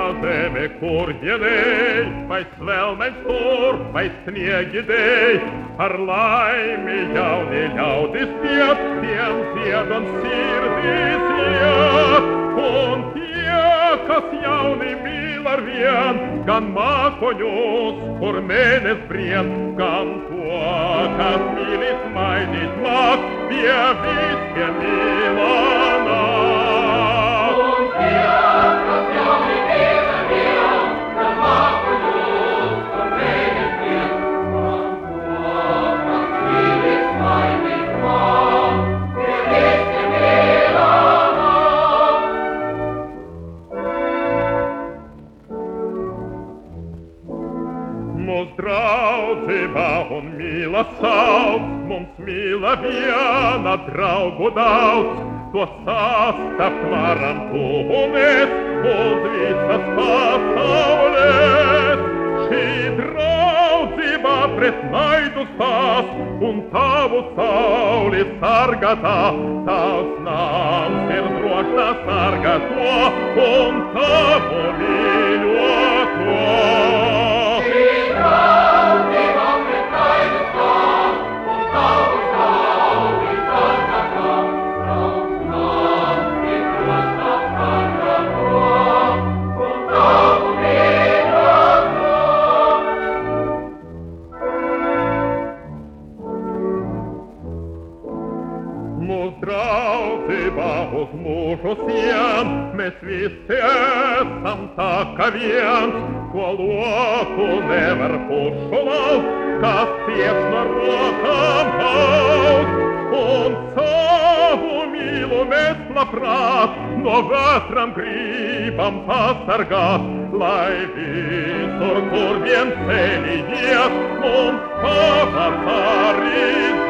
zeme, kur jenei, vai svelmens tur, vai sniegi dei, ar laimi jauni liaudis tiet, tiems diedon sirdis liet, un tie, kas jauni mil ar vien, gan makonius, kur menes brien, gan tuo, kas milis mainis mak, vie viskie milana. Un tie, kas jauni mil ar vien, gan makonius, kur menes brien, gan tuo, kas milis mainis mak, vie viskie milana. Mums draudzība un mīla sauc, mums mīla viena draugu daudz, to sastapt varam tu un es, uz visas pasaules. Šī draudzība pret naidu stās, un tavu sauli sargatā, tavs nams ir drošs sargā to, un tavu mīļoto. Mūs draudzība uz mūžu sien, mēs visi esam tā kā viens, ko loku nevar pušu laukt, kas ties no rokām haut. Un savu mīlu mēs labprāt no vētram gribam pasargāt, lai visur, kur vien ceļi iet, mums pavasarī